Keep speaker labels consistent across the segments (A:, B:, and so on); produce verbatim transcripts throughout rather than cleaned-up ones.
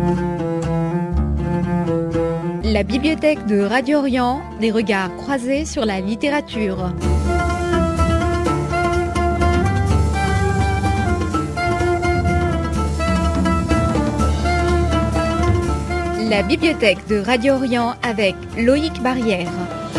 A: La bibliothèque de Radio Orient, des regards croisés sur la littérature. La bibliothèque de Radio Orient avec Loïc Barrière.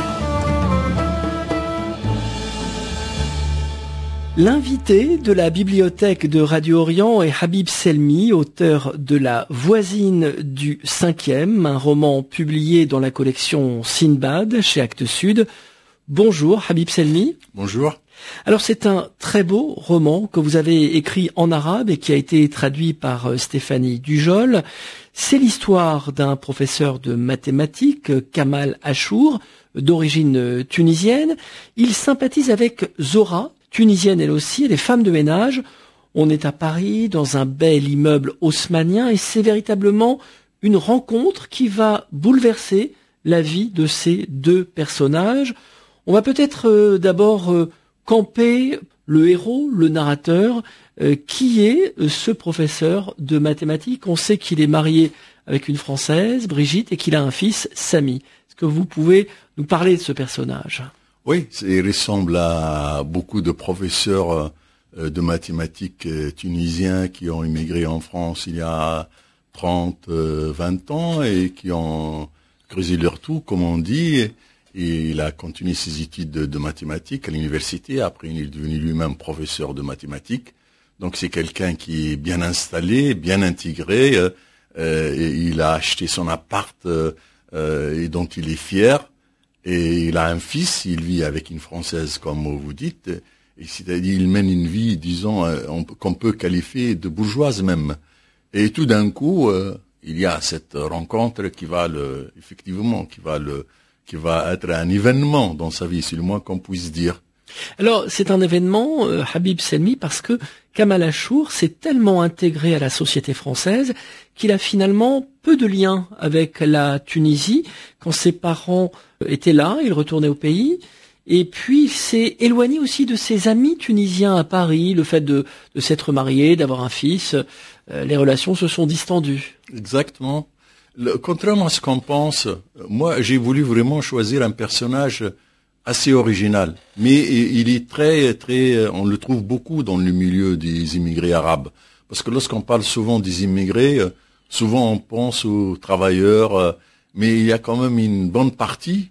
B: L'invité de la bibliothèque de Radio Orient est Habib Selmi, auteur de La voisine du cinquième, un roman publié dans la collection Sinbad chez Actes Sud. Bonjour Habib Selmi.
C: Bonjour.
B: Alors c'est un très beau roman que vous avez écrit en arabe et qui a été traduit par Stéphanie Dujol. C'est l'histoire d'un professeur de mathématiques, Kamal Achour, d'origine tunisienne. Il sympathise avec Zora, tunisienne elle aussi, elle est femme de ménage. On est à Paris, dans un bel immeuble haussmannien, et c'est véritablement une rencontre qui va bouleverser la vie de ces deux personnages. On va peut-être euh, d'abord euh, camper le héros, le narrateur. Euh, qui est euh, ce professeur de mathématiques? On sait qu'il est marié avec une Française, Brigitte, et qu'il a un fils, Samy. Est-ce que vous pouvez nous parler de ce personnage?
C: Oui, il ressemble à beaucoup de professeurs euh, de mathématiques euh, tunisiens qui ont immigré en France il y a trente, vingt ans et qui ont creusé leur trou, comme on dit. Et il a continué ses études de, de mathématiques à l'université. Après, il est devenu lui-même professeur de mathématiques. Donc, c'est quelqu'un qui est bien installé, bien intégré. Euh, et il a acheté son appart euh, et dont il est fier. Et il a un fils, il vit avec une Française, comme vous dites, et c'est-à-dire il mène une vie, disons, on, qu'on peut qualifier de bourgeoise même. Et tout d'un coup, euh, il y a cette rencontre qui va le, effectivement, qui va le, qui va être un événement dans sa vie, c'est le moins qu'on puisse dire.
B: Alors, c'est un événement, euh, Habib Selmi, parce que Kamal Achour s'est tellement intégré à la société française qu'il a finalement peu de liens avec la Tunisie. Quand ses parents étaient là, il retournait au pays. Et puis, il s'est éloigné aussi de ses amis tunisiens à Paris. Le fait de, de s'être marié, d'avoir un fils, euh, les relations se sont distendues.
C: Exactement. Le, contrairement à ce qu'on pense, moi, j'ai voulu vraiment choisir un personnage assez original, mais il est très, très, on le trouve beaucoup dans le milieu des immigrés arabes, parce que lorsqu'on parle souvent des immigrés, souvent on pense aux travailleurs, mais il y a quand même une bonne partie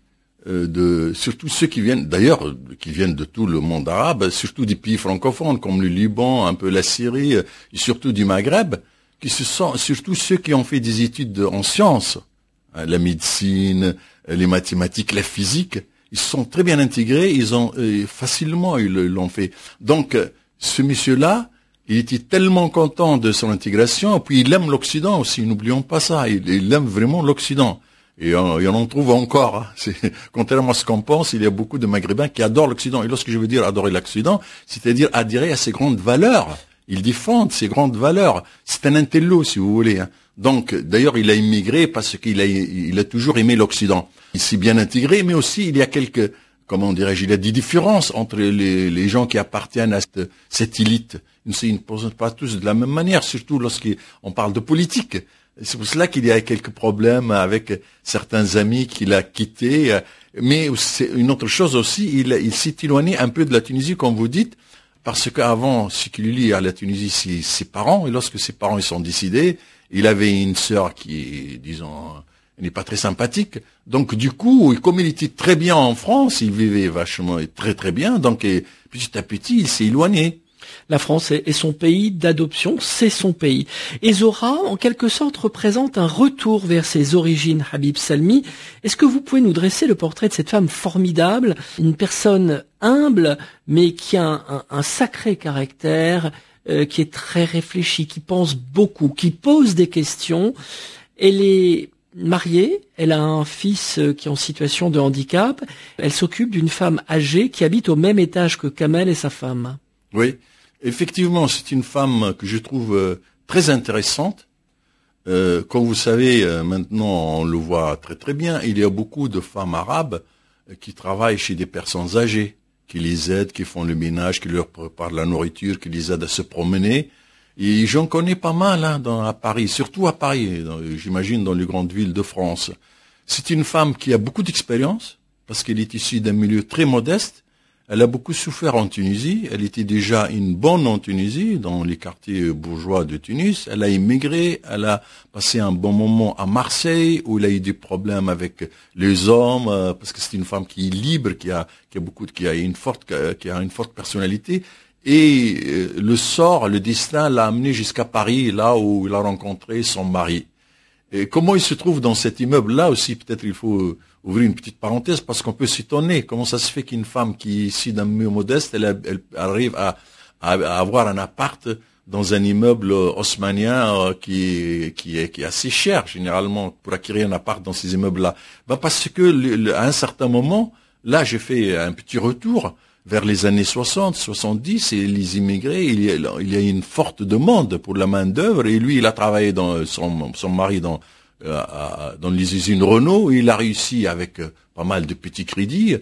C: de, surtout ceux qui viennent, d'ailleurs, qui viennent de tout le monde arabe, surtout des pays francophones comme le Liban, un peu la Syrie, et surtout du Maghreb, qui se sont, surtout ceux qui ont fait des études en sciences, la médecine, les mathématiques, la physique. Ils sont très bien intégrés, ils ont euh, facilement ils l'ont fait. Donc ce monsieur-là, il était tellement content de son intégration, et puis il aime l'Occident aussi, n'oublions pas ça, il, il aime vraiment l'Occident. Et on, et on en trouve encore. Hein. C'est, contrairement à ce qu'on pense, il y a beaucoup de Maghrébins qui adorent l'Occident. Et lorsque je veux dire adorer l'Occident, c'est-à-dire adhérer à ses grandes valeurs. Ils défendent ces grandes valeurs. C'est un intello, si vous voulez. Hein. Donc, d'ailleurs, il a immigré parce qu'il a, il a toujours aimé l'Occident. Il s'est bien intégré, mais aussi il y a quelques, comment dirais-je, il y a des différences entre les, les gens qui appartiennent à cette, cette élite. Ils ne posent pas tous de la même manière, surtout lorsqu'on parle de politique. C'est pour cela qu'il y a quelques problèmes avec certains amis qu'il a quittés. Mais c'est une autre chose aussi, il, il s'est éloigné un peu de la Tunisie, comme vous dites, parce qu'avant, ce qui lui lie à la Tunisie, c'est ses parents. Et lorsque ses parents ils sont décidés, il avait une sœur qui, disons, n'est pas très sympathique. Donc, du coup, comme il était très bien en France, il vivait vachement et très très bien. Donc, et, petit à petit, il s'est éloigné.
B: La France est son pays d'adoption, c'est son pays. Et Zora, en quelque sorte, représente un retour vers ses origines, Habib Selmi. Est-ce que vous pouvez nous dresser le portrait de cette femme formidable, une personne humble, mais qui a un, un, un sacré caractère, euh, qui est très réfléchie, qui pense beaucoup, qui pose des questions. Elle est mariée, elle a un fils qui est en situation de handicap. Elle s'occupe d'une femme âgée qui habite au même étage que Kamel et sa femme.
C: Oui. Effectivement, c'est une femme que je trouve euh, très intéressante. Euh, comme vous savez, euh, maintenant, on le voit très très bien, il y a beaucoup de femmes arabes euh, qui travaillent chez des personnes âgées, qui les aident, qui font le ménage, qui leur préparent la nourriture, qui les aident à se promener. Et j'en connais pas mal hein, dans, à Paris, surtout à Paris, dans, j'imagine dans les grandes villes de France. C'est une femme qui a beaucoup d'expérience, parce qu'elle est issue d'un milieu très modeste. Elle a beaucoup souffert en Tunisie. Elle était déjà une bonne en Tunisie, dans les quartiers bourgeois de Tunis. Elle a immigré. Elle a passé un bon moment à Marseille, où elle a eu des problèmes avec les hommes, euh, parce que c'est une femme qui est libre, qui a, qui a beaucoup, qui a une forte, qui a une forte personnalité. Et euh, le sort, le destin l'a amené jusqu'à Paris, là où il a rencontré son mari. Et comment il se trouve dans cet immeuble-là aussi, peut-être il faut ouvrir une petite parenthèse, parce qu'on peut s'étonner comment ça se fait qu'une femme qui est issue d'un milieu modeste, elle, elle arrive à, à, à avoir un appart dans un immeuble haussmannien euh, qui, qui, est, qui est assez cher, généralement, pour acquérir un appart dans ces immeubles-là. Ben parce que le, le, à un certain moment, là j'ai fait un petit retour vers les années soixante, soixante-dix, et les immigrés, il y a, il y a une forte demande pour la main d'œuvre, et lui, il a travaillé dans son, son mari dans, euh, dans les usines Renault, et il a réussi avec euh, pas mal de petits crédits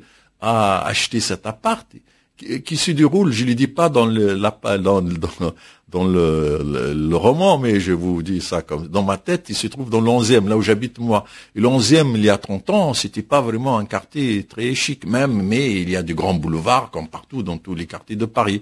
C: à acheter cet appart, qui, qui se déroule, je ne le dis pas dans le, la, dans, dans, dans le, le, le roman, mais je vous dis ça comme dans ma tête, il se trouve dans l'onzième, là où j'habite moi. Et l'onzième, il y a trente ans, c'était pas vraiment un quartier très chic même, mais il y a de grands boulevards, comme partout dans tous les quartiers de Paris.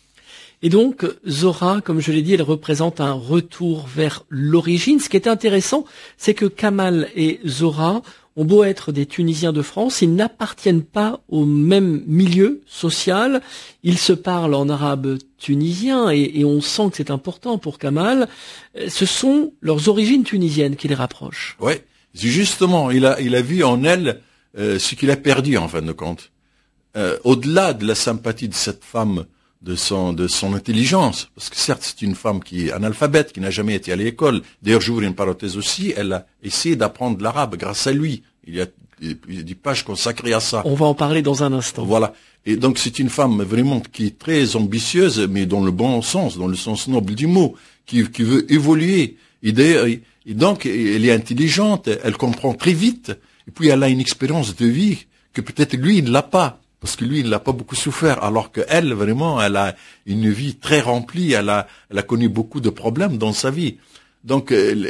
B: Et donc, Zora, comme je l'ai dit, elle représente un retour vers l'origine. Ce qui est intéressant, c'est que Kamal et Zora ont beau être des Tunisiens de France, ils n'appartiennent pas au même milieu social. Ils se parlent en arabe tunisien et, et on sent que c'est important pour Kamal. Ce sont leurs origines tunisiennes qui les rapprochent.
C: Oui, justement, il a, il a vu en elle euh, ce qu'il a perdu en fin de compte. Euh, au-delà de la sympathie de cette femme, de son, de son intelligence, parce que certes c'est une femme qui est analphabète, qui n'a jamais été à l'école. D'ailleurs, j'ouvre une parenthèse aussi, elle a essayé d'apprendre l'arabe grâce à lui. Il y a des pages consacrées à ça.
B: On va en parler dans un instant.
C: Voilà. Et donc c'est une femme vraiment qui est très ambitieuse, mais dans le bon sens, dans le sens noble du mot, qui, qui veut évoluer. Et, et donc elle est intelligente, elle comprend très vite, et puis elle a une expérience de vie que peut-être lui il ne l'a pas. Parce que lui, il n'a pas beaucoup souffert, alors que elle, vraiment, elle a une vie très remplie, elle a, elle a connu beaucoup de problèmes dans sa vie. Donc,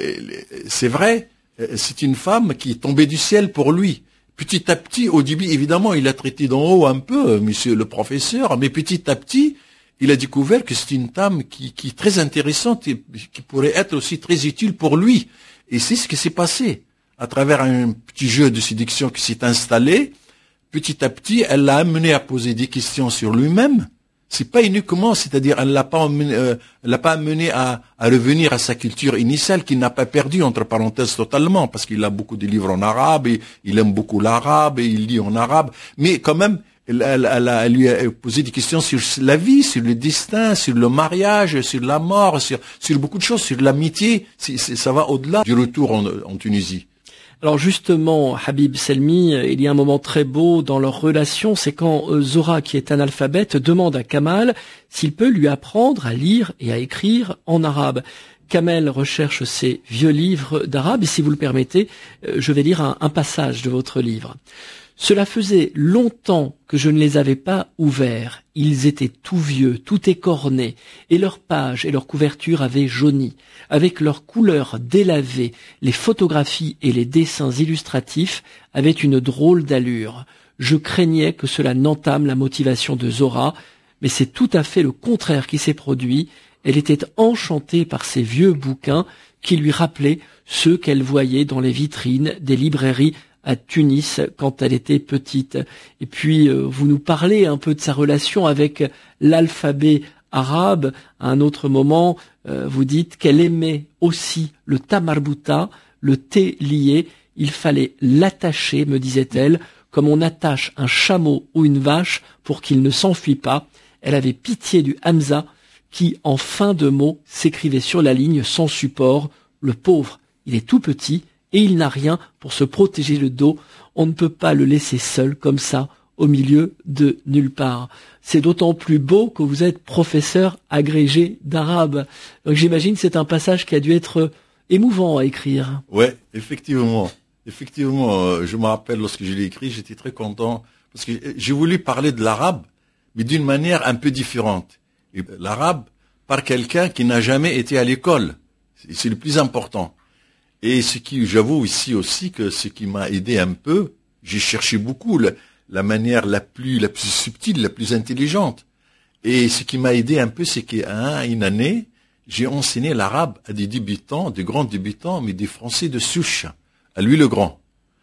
C: c'est vrai, c'est une femme qui est tombée du ciel pour lui. Petit à petit, au début, évidemment, il a traité d'en haut un peu, monsieur le professeur, mais petit à petit, il a découvert que c'est une femme qui, qui est très intéressante et qui pourrait être aussi très utile pour lui. Et c'est ce qui s'est passé. À travers un petit jeu de séduction qui s'est installé, petit à petit, elle l'a amené à poser des questions sur lui-même. C'est pas uniquement, c'est-à-dire, elle l'a pas amené, euh, elle l'a pas amené à, à revenir à sa culture initiale qu'il n'a pas perdue, entre parenthèses, totalement, parce qu'il a beaucoup de livres en arabe, et il aime beaucoup l'arabe, et il lit en arabe. Mais quand même, elle, elle, elle, a, elle lui a posé des questions sur la vie, sur le destin, sur le mariage, sur la mort, sur, sur beaucoup de choses, sur l'amitié. C'est, c'est, ça va au-delà du retour en, en Tunisie.
B: Alors justement, Habib Selmi, il y a un moment très beau dans leur relation, c'est quand Zora, qui est analphabète, demande à Kamal s'il peut lui apprendre à lire et à écrire en arabe. Kamal recherche ses vieux livres d'arabe et si vous le permettez, je vais lire un, un passage de votre livre. Cela faisait longtemps que je ne les avais pas ouverts. Ils étaient tout vieux, tout écornés, et leurs pages et leurs couvertures avaient jauni. Avec leurs couleurs délavées, les photographies et les dessins illustratifs avaient une drôle d'allure. Je craignais que cela n'entame la motivation de Zora, mais c'est tout à fait le contraire qui s'est produit. Elle était enchantée par ces vieux bouquins qui lui rappelaient ceux qu'elle voyait dans les vitrines des librairies à Tunis quand elle était petite. Et puis, euh, vous nous parlez un peu de sa relation avec l'alphabet arabe. À un autre moment, euh, vous dites qu'elle aimait aussi le tamarbouta, le thé lié. Il fallait l'attacher, me disait-elle, comme on attache un chameau ou une vache pour qu'il ne s'enfuit pas. Elle avait pitié du Hamza qui, en fin de mot, s'écrivait sur la ligne sans support. Le pauvre, il est tout petit, et il n'a rien pour se protéger le dos. On ne peut pas le laisser seul comme ça au milieu de nulle part. C'est d'autant plus beau que vous êtes professeur agrégé d'arabe. Donc j'imagine que c'est un passage qui a dû être émouvant à écrire.
C: Ouais, effectivement. Effectivement, je me rappelle lorsque je l'ai écrit, j'étais très content parce que j'ai voulu parler de l'arabe, mais d'une manière un peu différente. Et l'arabe, par quelqu'un qui n'a jamais été à l'école. C'est le plus important. Et ce qui, j'avoue ici aussi que ce qui m'a aidé un peu, j'ai cherché beaucoup la, la manière la plus, la plus subtile, la plus intelligente. Et ce qui m'a aidé un peu, c'est qu'à une année, j'ai enseigné l'arabe à des débutants, des grands débutants, mais des Français de souche, à Louis le Grand.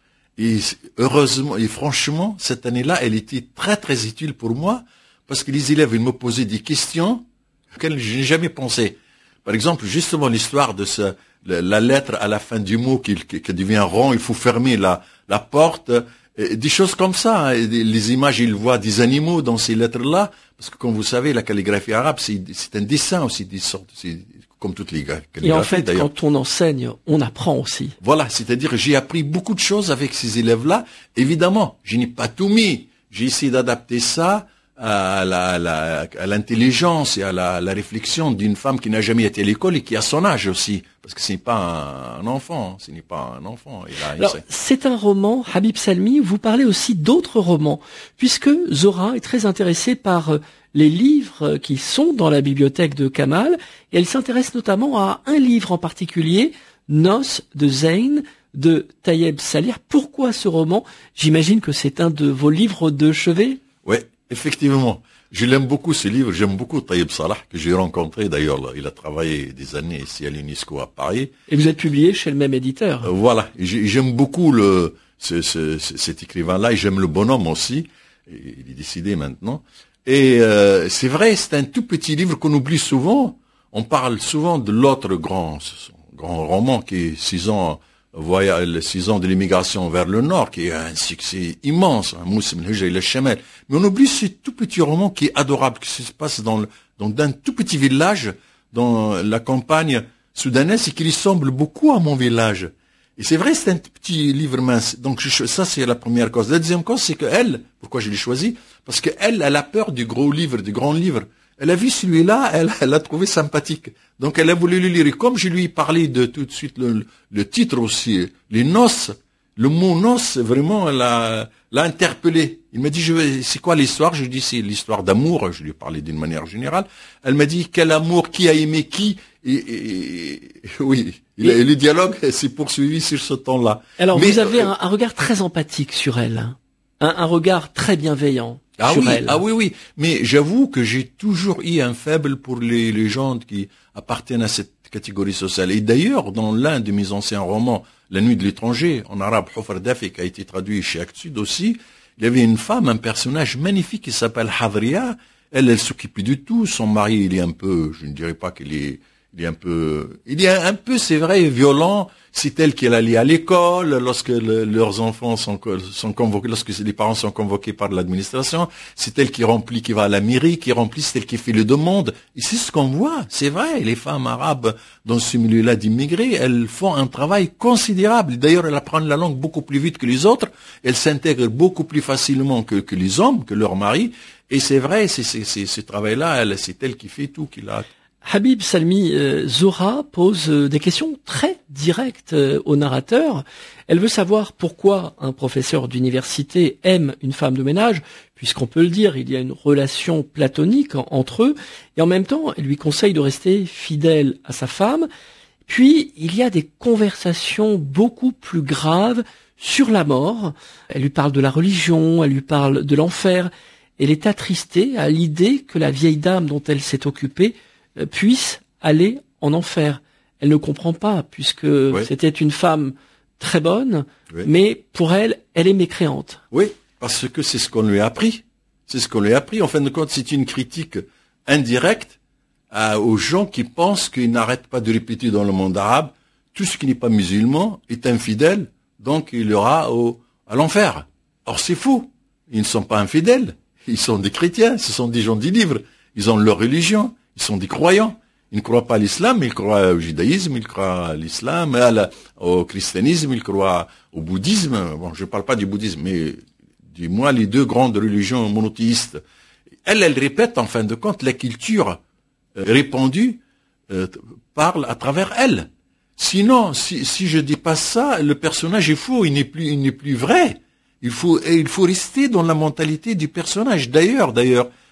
C: Et heureusement, et franchement, cette année-là, elle était très très utile pour moi, parce que les élèves, ils me posaient des questions auxquelles je n'ai jamais pensé. Par exemple, justement, l'histoire de ce, la lettre à la fin du mot qui, qui, qui devient rond, il faut fermer la, la porte, et des choses comme ça. Hein. Les images, ils voient des animaux dans ces lettres-là, parce que comme vous savez, la calligraphie arabe, c'est, c'est un dessin aussi, des sortes, c'est comme toutes les calligraphies.
B: Et en fait, quand on enseigne, on apprend aussi. Voilà,
C: c'est-à-dire j'ai appris beaucoup de choses avec ces élèves-là. Évidemment, je n'ai pas tout mis. J'ai essayé d'adapter ça à, la, à, la, à l'intelligence et à la, la réflexion d'une femme qui n'a jamais été à l'école et qui a son âge aussi. Parce que ce n'est pas un, un enfant, ce n'est pas un enfant. Il a,
B: Alors, c'est un roman, Habib Salmi, vous parlez aussi d'autres romans, puisque Zora est très intéressée par les livres qui sont dans la bibliothèque de Kamal, et elle s'intéresse notamment à un livre en particulier, Noces de Zeyn, de Tayeb Salih. Pourquoi ce roman? J'imagine que c'est un de vos livres de chevet.
C: Oui, effectivement. Je l'aime beaucoup ce livre, j'aime beaucoup Tayeb Salih, que j'ai rencontré d'ailleurs, il a travaillé des années ici à l'UNESCO à Paris.
B: Et vous êtes publié chez le même éditeur.
C: Euh, voilà, et j'aime beaucoup le, ce, ce, cet écrivain-là, et j'aime le bonhomme aussi, et il est décédé maintenant. Et euh, c'est vrai, c'est un tout petit livre qu'on oublie souvent. On parle souvent de l'autre grand, grand roman qui est Six ans, voyage, Six ans de l'immigration vers le Nord, qui est un succès immense, un Moussem el-Hijra el Chamel. Mais on oublie ce tout petit roman qui est adorable, qui se passe dans, le, dans un tout petit village, dans la campagne soudanaise, et qui ressemble beaucoup à mon village. Et c'est vrai, c'est un petit livre mince. Donc je, ça, c'est la première cause. La deuxième cause, c'est que elle, pourquoi je l'ai choisi? Parce que elle, elle a peur du gros livre, du grand livre. Elle a vu celui-là, elle, elle l'a trouvé sympathique. Donc elle a voulu le lire. Et comme je lui ai parlé de tout de suite le, le titre aussi, les noces, le mot noces, vraiment, l'a, l'a interpellé. Il m'a dit, je vais, c'est quoi l'histoire? Je lui ai dit, c'est l'histoire d'amour. Je lui ai parlé d'une manière générale. Elle m'a dit, quel amour, qui a aimé qui? Et, et, et oui, et, et le dialogue s'est poursuivi sur ce temps-là.
B: Alors, mais, vous avez euh, un, un regard très empathique sur elle, un, un regard très bienveillant
C: ah
B: sur
C: oui,
B: elle.
C: Ah oui, oui, mais j'avoue que j'ai toujours eu un faible pour les, les gens qui appartiennent à cette catégorie sociale. Et d'ailleurs, dans l'un de mes anciens romans, La Nuit de l'étranger, en arabe, Hufr Dafi, qui a été traduit chez Actes Sud aussi, il y avait une femme, un personnage magnifique qui s'appelle Hadria. Elle, elle s'occupe du tout. Son mari, il est un peu, je ne dirais pas qu'il est, il est un peu, il est un peu, c'est vrai, violent. C'est elle qui est allée à l'école lorsque le, leurs enfants sont, sont convoqués, lorsque les parents sont convoqués par l'administration. C'est elle qui remplit, qui va à la mairie, qui remplit, c'est elle qui fait le demande. Et c'est ce qu'on voit. C'est vrai, les femmes arabes dans ce milieu-là d'immigrés, elles font un travail considérable. D'ailleurs, elles apprennent la langue beaucoup plus vite que les autres. Elles s'intègrent beaucoup plus facilement que, que les hommes, que leurs maris. Et c'est vrai, c'est, c'est, c'est ce travail-là, elle, c'est elle qui fait tout, qui l'a.
B: Habib Salmi, euh, Zora pose euh, des questions très directes euh, au narrateur. Elle veut savoir pourquoi un professeur d'université aime une femme de ménage, puisqu'on peut le dire, il y a une relation platonique en, entre eux, et en même temps, elle lui conseille de rester fidèle à sa femme. Puis, il y a des conversations beaucoup plus graves sur la mort. Elle lui parle de la religion, elle lui parle de l'enfer. Elle est attristée à l'idée que la vieille dame dont elle s'est occupée puisse aller en enfer. Elle ne comprend pas, puisque oui. C'était une femme très bonne, oui. Mais pour elle, elle est mécréante.
C: Oui, parce que c'est ce qu'on lui a appris. C'est ce qu'on lui a appris. En fin de compte, c'est une critique indirecte à, aux gens qui pensent qu'ils n'arrêtent pas de répéter dans le monde arabe, tout ce qui n'est pas musulman est infidèle, donc il y aura au, à l'enfer. Or, c'est faux. Ils ne sont pas infidèles. Ils sont des chrétiens. Ce sont des gens du livre. Ils ont leur religion. Ils sont des croyants. Ils ne croient pas à l'islam, mais ils croient au judaïsme, ils croient à l'islam, à la, au christianisme, ils croient au bouddhisme. Bon, je ne parle pas du bouddhisme, mais du moins les deux grandes religions monothéistes. Elle, elle répète, en fin de compte, la culture euh, répandue euh, parle à travers elle. Sinon, si, si je dis pas ça, le personnage est faux, il n'est plus, il n'est plus vrai. Il faut, il faut rester dans la mentalité du personnage. D'ailleurs, d'ailleurs,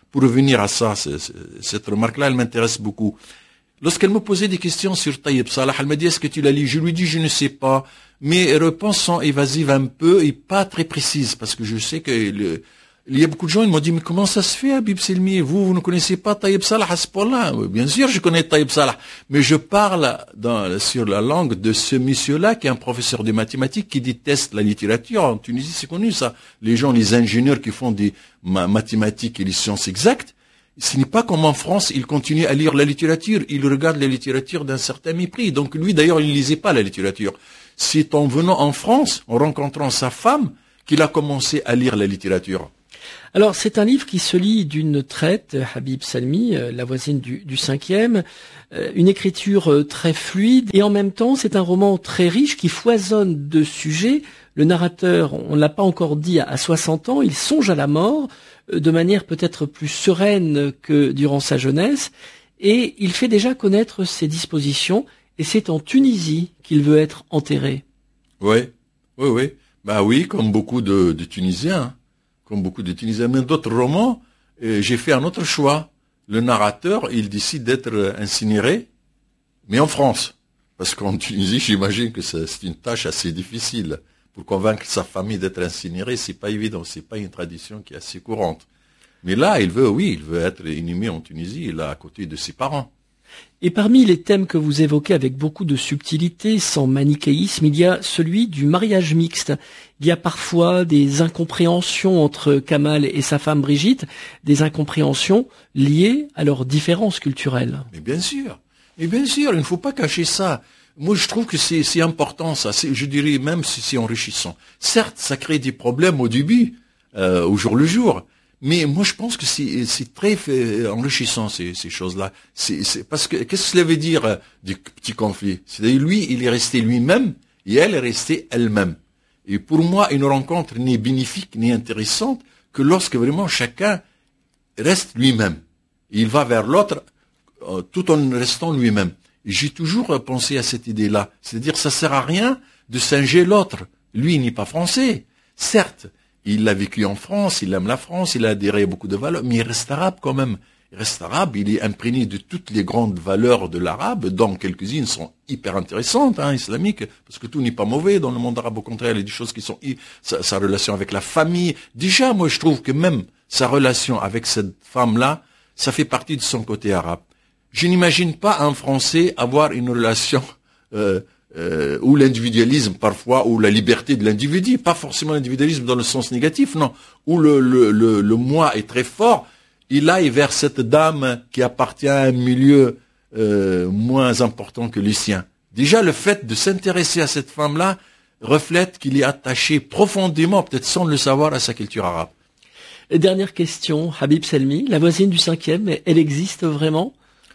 C: pour revenir à ça, c'est, c'est, cette remarque-là, elle m'intéresse beaucoup. Lorsqu'elle me posait des questions sur Tayyip Salah, elle m'a dit, est-ce que tu l'as lu? Je lui dis, je ne sais pas. Mes réponses sont évasives un peu et pas très précises, parce que je sais que le, il y a beaucoup de gens, ils m'ont dit, mais comment ça se fait, Habib Selmi? Vous, vous ne connaissez pas Tayyip Salah à ce point-là? Bien sûr, je connais Tayyip Salah. Mais je parle dans, sur la langue de ce monsieur-là, qui est un professeur de mathématiques, qui déteste la littérature. En Tunisie, c'est connu, ça. Les gens, les ingénieurs qui font des mathématiques et les sciences exactes, ce n'est pas comme en France, ils continuent à lire la littérature. Ils regardent la littérature d'un certain mépris. Donc lui, d'ailleurs, il ne lisait pas la littérature. C'est en venant en France, en rencontrant sa femme, qu'il a commencé à lire la littérature.
B: Alors, c'est un livre qui se lit d'une traite, Habib Selmi, la voisine du, du cinquième, une écriture très fluide, et en même temps, c'est un roman très riche qui foisonne de sujets. Le narrateur, on ne l'a pas encore dit, à soixante ans, il songe à la mort de manière peut-être plus sereine que durant sa jeunesse, et il fait déjà connaître ses dispositions, et c'est en Tunisie qu'il veut être enterré.
C: Oui, oui, oui. Bah oui, comme beaucoup de, de Tunisiens. Comme beaucoup de Tunisiens, mais d'autres romans, euh, j'ai fait un autre choix. Le narrateur, il décide d'être incinéré, mais en France. Parce qu'en Tunisie, j'imagine que c'est une tâche assez difficile. Pour convaincre sa famille d'être incinérée, c'est pas évident, c'est pas une tradition qui est assez courante. Mais là, il veut, oui, il veut être inhumé en Tunisie, là, à côté de ses parents.
B: Et parmi les thèmes que vous évoquez avec beaucoup de subtilité, sans manichéisme, il y a celui du mariage mixte. Il y a parfois des incompréhensions entre Kamal et sa femme Brigitte, des incompréhensions liées à leurs différences culturelles.
C: Mais bien sûr, mais bien sûr, il ne faut pas cacher ça. Moi, je trouve que c'est, c'est important, ça. C'est, je dirais même si c'est enrichissant. Certes, ça crée des problèmes au début, euh, au jour le jour. Mais moi, je pense que c'est, c'est très enrichissant, ces, ces choses-là. C'est, c'est, parce que, qu'est-ce que cela veut dire, euh, des petits conflits? C'est-à-dire, lui, il est resté lui-même, et elle est restée elle-même. Et pour moi, une rencontre n'est bénéfique, ni intéressante, que lorsque vraiment chacun reste lui-même. Il va vers l'autre, euh, tout en restant lui-même. Et j'ai toujours pensé à cette idée-là. C'est-à-dire, ça sert à rien de singer l'autre. Lui, il n'est pas français. Certes, il a vécu en France, il aime la France, il a adhéré à beaucoup de valeurs, mais il reste arabe quand même. Il reste arabe, il est imprégné de toutes les grandes valeurs de l'arabe, dont quelques-unes sont hyper intéressantes, hein, islamiques, parce que tout n'est pas mauvais dans le monde arabe, au contraire, il y a des choses qui sont... Sa, sa relation avec la famille, déjà, moi je trouve que même sa relation avec cette femme-là, ça fait partie de son côté arabe. Je n'imagine pas un Français avoir une relation... Euh, Euh, ou l'individualisme parfois, ou la liberté de l'individu, pas forcément l'individualisme dans le sens négatif, non, où le, le, le, le moi est très fort, il aille vers cette dame qui appartient à un milieu euh, moins important que le sien. Déjà, le fait de s'intéresser à cette femme-là reflète qu'il est attaché profondément, peut-être sans le savoir, à sa culture arabe.
B: Et dernière question, Habib Selmi, la voisine du cinquième, elle existe vraiment?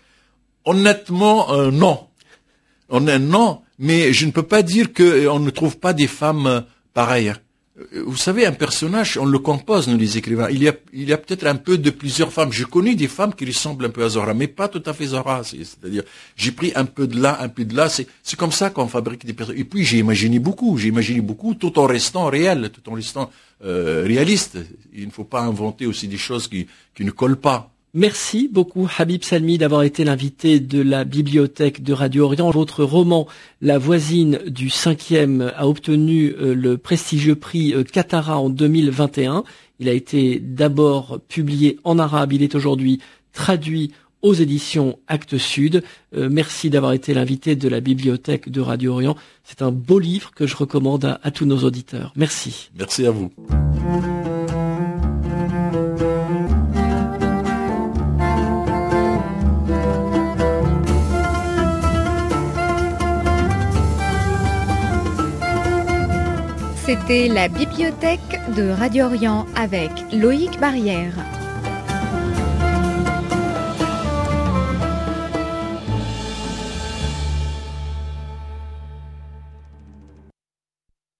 C: Honnêtement, euh, non. Honnêtement, mais je ne peux pas dire qu'on ne trouve pas des femmes pareilles. Vous savez, un personnage, on le compose, nous les écrivains. Il y a, il y a peut-être un peu de plusieurs femmes. Je connais des femmes qui ressemblent un peu à Zahra, mais pas tout à fait Zahra. C'est-à-dire, j'ai pris un peu de là, un peu de là. C'est, c'est comme ça qu'on fabrique des personnages. Et puis, j'ai imaginé beaucoup. J'ai imaginé beaucoup, tout en restant réel, tout en restant euh, réaliste. Il ne faut pas inventer aussi des choses qui, qui ne collent pas.
B: Merci beaucoup Habib Selmi d'avoir été l'invité de la bibliothèque de Radio Orient. Votre roman La voisine du cinquième a obtenu le prestigieux prix Katara en deux mille vingt et un. Il a été d'abord publié en arabe, il est aujourd'hui traduit aux éditions Actes Sud. Euh, merci d'avoir été l'invité de la bibliothèque de Radio Orient. C'est un beau livre que je recommande à, à tous nos auditeurs. Merci.
C: Merci à vous.
A: C'était la bibliothèque de Radio Orient avec Loïc Barrière.